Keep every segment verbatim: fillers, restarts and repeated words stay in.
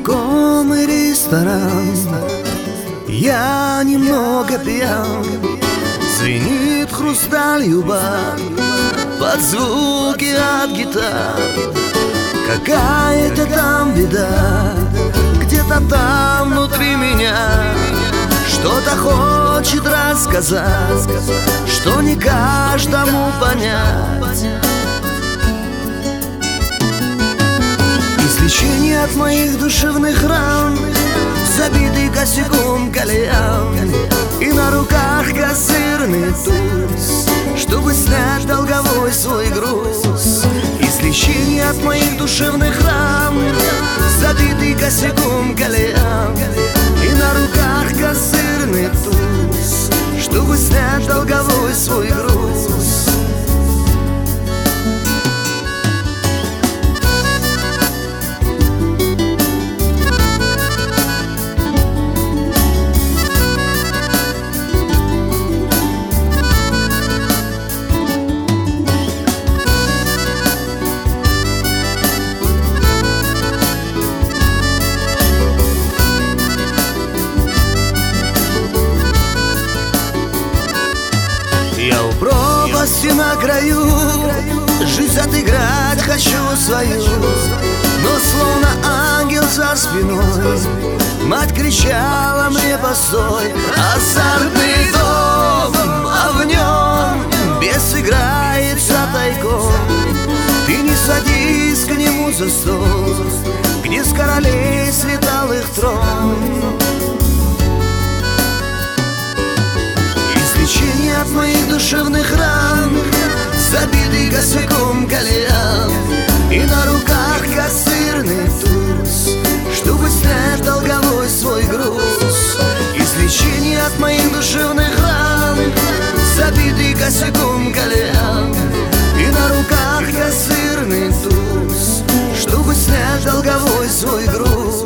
Знакомый ресторан, я немного пьян. Звенит хрусталью бар под звуки от гитар. Какая-то там беда, где-то там внутри меня что-то хочет рассказать, что не каждому понять. Излечение от моих душевных ран, забитый косяком кальян, и на руках козырный туз, чтобы снять долговой свой груз. Излечение от моих душевных ран, забитый косяком кальян, и на руках козырный туз, чтобы снять долговой свой груз. Я у пропасти на краю, жизнь отыграть хочу свою, но словно ангел за спиной мать кричала мне: постой. Азартный дом, а в нем бес играется тайком. Ты не садись к нему за стол, где с королей слетал их трон. Излечение от моих душевных ран, забитый косяком кальян, и на руках козырный туз, чтобы снять долговой свой груз. Излечение от моих душевных ран, забитый косяком кальян, и на руках козырный туз, чтобы снять долговой свой груз.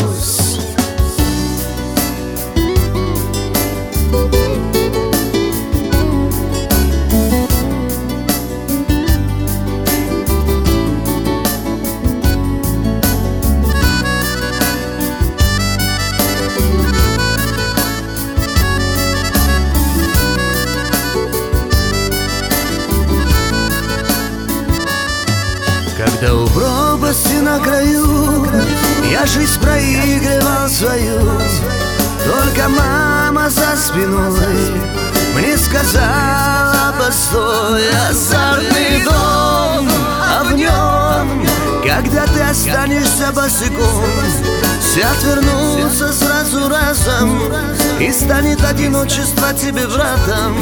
Когда у пропасти на краю я жизнь проигрывал свою, только мама за спиной мне сказала: постой. Азартный дом, а в нем, когда ты останешься босиком, все отвернутся сразу разом, и станет одиночество тебе братом.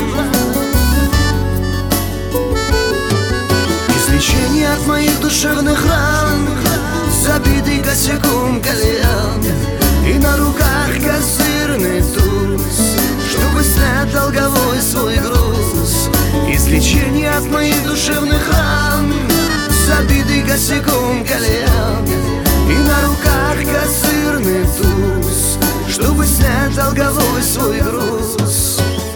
Излечение от моих душевных ран, забитый косяком кальян, и на руках козырный туз, чтобы снять долговой свой груз. Излечение от моих душевных ран, забитый косяком кальян, и на руках козырный туз, чтобы снять долговой свой груз.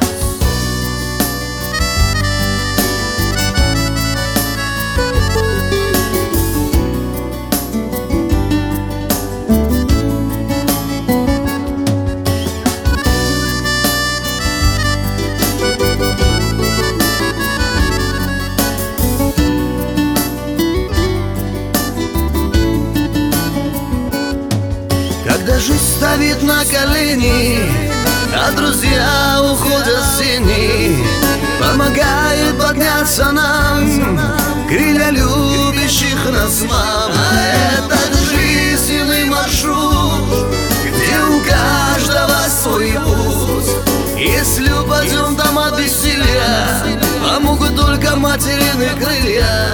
Когда жизнь ставит на колени, а друзья уходят в тени, помогает подняться нам крылья любящих нас мам. А этот жизненный маршрут, где у каждого свой путь. Если упадем там от бессилия, помогут только материны крылья.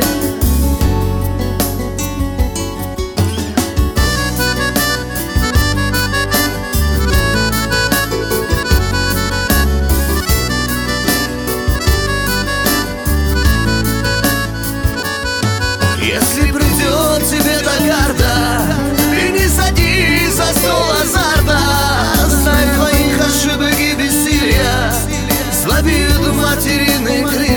Если придет тебе та карта, ты не садись за стол азарта. Знай твоих ошибок и бессилия, слабеют материны крылья.